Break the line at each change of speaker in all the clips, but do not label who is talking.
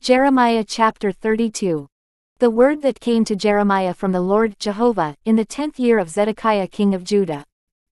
Jeremiah chapter 32. The word that came to Jeremiah from the Lord Jehovah, in the 10th year of Zedekiah king of Judah.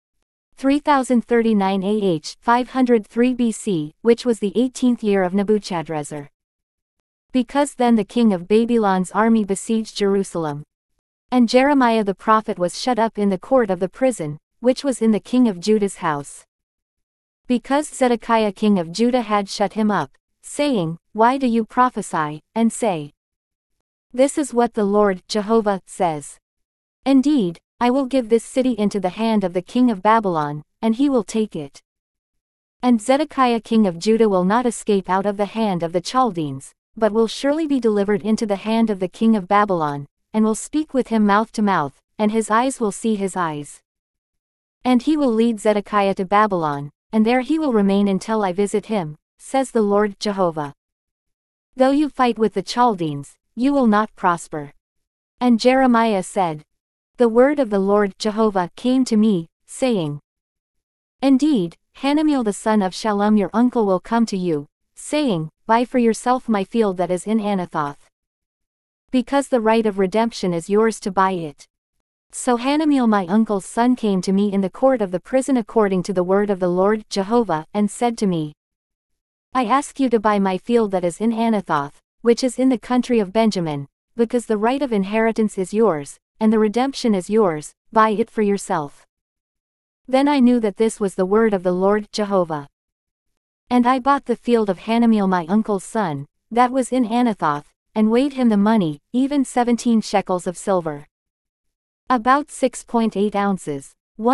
3039 AH, 503 BC, which was the 18th year of Nebuchadrezzar. Because then the king of Babylon's army besieged Jerusalem. And Jeremiah the prophet was shut up in the court of the prison, which was in the king of Judah's house. Because Zedekiah king of Judah had shut him up, saying, Why do you prophesy, and say, This is what the Lord Jehovah says. Indeed, I will give this city into the hand of the king of Babylon, and he will take it. And Zedekiah king of Judah will not escape out of the hand of the Chaldeans, but will surely be delivered into the hand of the king of Babylon, and will speak with him mouth to mouth, and his eyes will see his eyes. And he will lead Zedekiah to Babylon, and there he will remain until I visit him, says the Lord Jehovah. Though you fight with the Chaldeans, you will not prosper. And Jeremiah said, The word of the Lord Jehovah came to me, saying, Indeed, Hanameel the son of Shallum your uncle will come to you, saying, Buy for yourself my field that is in Anathoth. Because the right of redemption is yours to buy it. So Hanameel my uncle's son came to me in the court of the prison according to the word of the Lord Jehovah, and said to me, I ask you to buy my field that is in Anathoth, which is in the country of Benjamin, because the right of inheritance is yours, and the redemption is yours, buy it for yourself. Then I knew that this was the word of the Lord Jehovah. And I bought the field of Hanameel my uncle's son, that was in Anathoth, and weighed him the money, even 17 shekels of silver. About 6.8 ounces,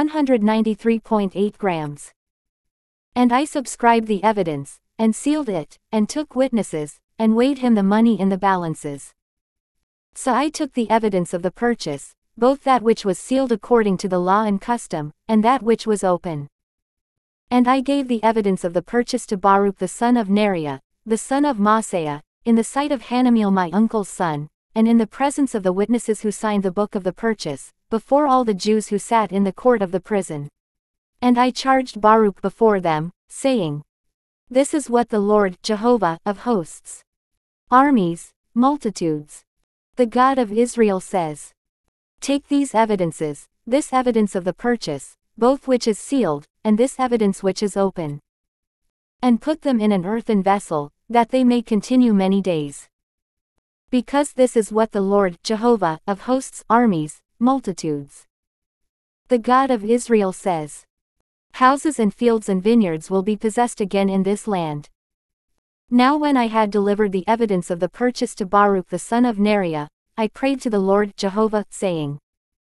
193.8 grams. And I subscribed the evidence, and sealed it, and took witnesses, and weighed him the money in the balances. So I took the evidence of the purchase, both that which was sealed according to the law and custom, and that which was open. And I gave the evidence of the purchase to Baruch the son of Neriah, the son of Maaseiah, in the sight of Hanameel my uncle's son, and in the presence of the witnesses who signed the book of the purchase, before all the Jews who sat in the court of the prison. And I charged Baruch before them, saying, This is what the Lord Jehovah of hosts, armies, multitudes, the God of Israel says. Take these evidences, this evidence of the purchase, both which is sealed, and this evidence which is open, and put them in an earthen vessel, that they may continue many days. Because this is what the Lord Jehovah of hosts, armies, multitudes, the God of Israel says. Houses and fields and vineyards will be possessed again in this land. Now when I had delivered the evidence of the purchase to Baruch the son of Neriah, I prayed to the Lord Jehovah, saying,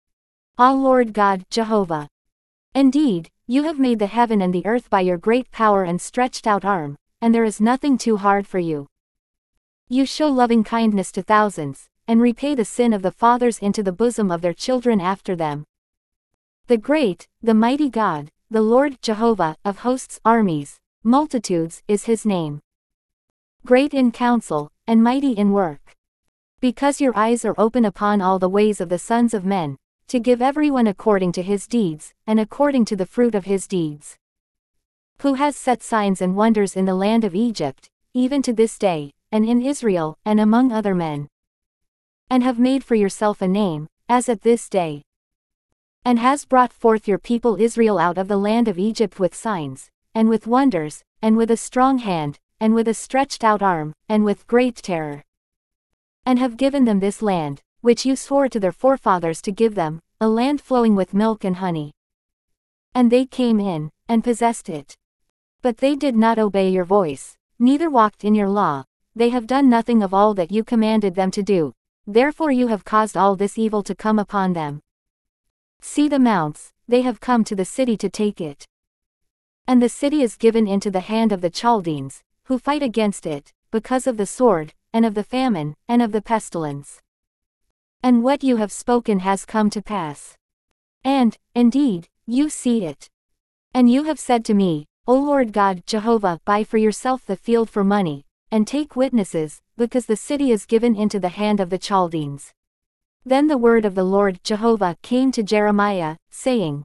Ah Lord God Jehovah, indeed, you have made the heaven and the earth by your great power and stretched out arm, and there is nothing too hard for you. You show loving kindness to thousands, and repay the sin of the fathers into the bosom of their children after them. The great, the mighty God, the Lord Jehovah of hosts, armies, multitudes, is his name. Great in counsel, and mighty in work. Because your eyes are open upon all the ways of the sons of men, to give everyone according to his deeds, and according to the fruit of his deeds. Who has set signs and wonders in the land of Egypt, even to this day, and in Israel, and among other men. And have made for yourself a name, as at this day. And has brought forth your people Israel out of the land of Egypt with signs, and with wonders, and with a strong hand, and with a stretched out arm, and with great terror. And have given them this land, which you swore to their forefathers to give them, a land flowing with milk and honey. And they came in, and possessed it. But they did not obey your voice, neither walked in your law. They have done nothing of all that you commanded them to do, therefore you have caused all this evil to come upon them. See the mounts, they have come to the city to take it. And the city is given into the hand of the Chaldeans, who fight against it, because of the sword, and of the famine, and of the pestilence. And what you have spoken has come to pass. And, indeed, you see it. And you have said to me, O Lord God Jehovah, buy for yourself the field for money, and take witnesses, because the city is given into the hand of the Chaldeans. Then the word of the Lord Jehovah came to Jeremiah, saying,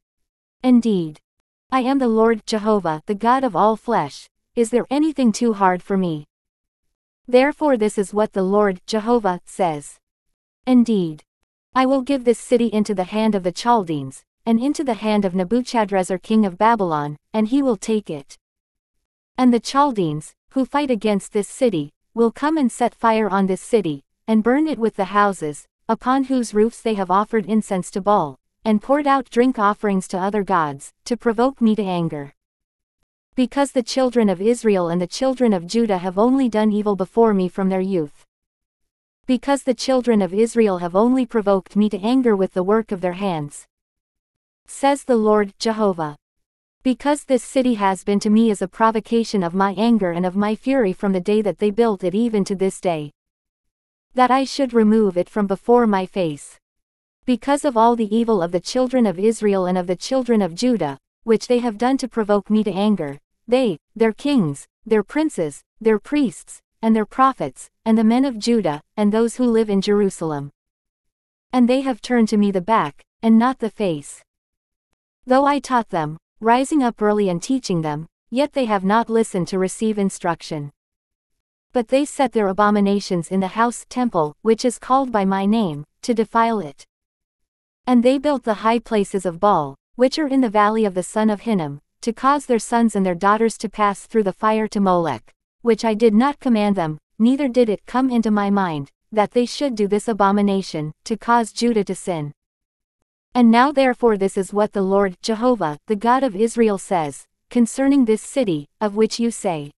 Indeed, I am the Lord Jehovah, the God of all flesh. Is there anything too hard for me? Therefore this is what the Lord, Jehovah, says. Indeed, I will give this city into the hand of the Chaldeans, and into the hand of Nebuchadrezzar king of Babylon, and he will take it. And the Chaldeans, who fight against this city, will come and set fire on this city, and burn it with the houses, upon whose roofs they have offered incense to Baal, and poured out drink offerings to other gods, to provoke me to anger. Because the children of Israel and the children of Judah have only done evil before me from their youth. Because the children of Israel have only provoked me to anger with the work of their hands. Says the Lord, Jehovah. Because this city has been to me as a provocation of my anger and of my fury from the day that they built it even to this day. That I should remove it from before my face. Because of all the evil of the children of Israel and of the children of Judah, which they have done to provoke me to anger, they, their kings, their princes, their priests, and their prophets, and the men of Judah, and those who live in Jerusalem. And they have turned to me the back, and not the face. Though I taught them, rising up early and teaching them, yet they have not listened to receive instruction. But they set their abominations in the house temple, which is called by my name, to defile it. And they built the high places of Baal, which are in the valley of the son of Hinnom, to cause their sons and their daughters to pass through the fire to Molech, which I did not command them, neither did it come into my mind, that they should do this abomination, to cause Judah to sin. And now therefore this is what the Lord, Jehovah, the God of Israel says, concerning this city, of which you say,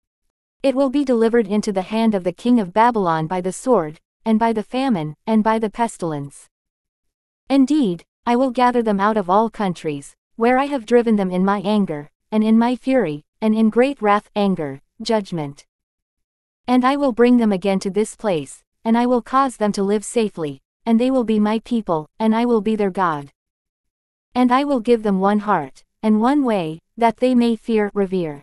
it will be delivered into the hand of the king of Babylon by the sword, and by the famine, and by the pestilence. Indeed, I will gather them out of all countries, where I have driven them in my anger, and in my fury, and in great wrath, anger, judgment. And I will bring them again to this place, and I will cause them to live safely, and they will be my people, and I will be their God. And I will give them one heart, and one way, that they may revere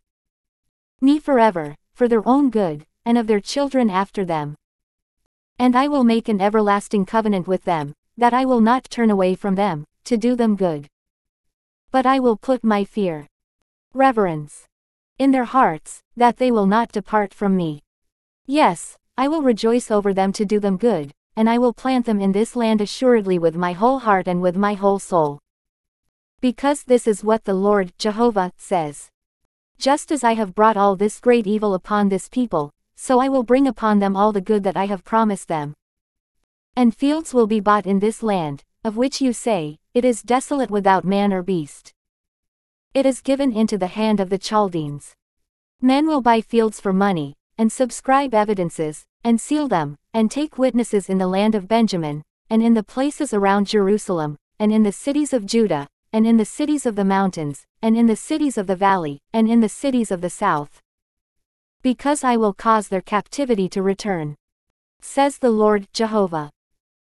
me forever, for their own good, and of their children after them. And I will make an everlasting covenant with them, that I will not turn away from them, to do them good. But I will put my reverence, in their hearts, that they will not depart from me. Yes, I will rejoice over them to do them good, and I will plant them in this land assuredly with my whole heart and with my whole soul. Because this is what the Lord, Jehovah, says. Just as I have brought all this great evil upon this people, so I will bring upon them all the good that I have promised them. And fields will be bought in this land, of which you say, it is desolate without man or beast. It is given into the hand of the Chaldeans. Men will buy fields for money, and subscribe evidences, and seal them, and take witnesses in the land of Benjamin, and in the places around Jerusalem, and in the cities of Judah, and in the cities of the mountains, and in the cities of the valley, and in the cities of the south. Because I will cause their captivity to return, says the Lord, Jehovah.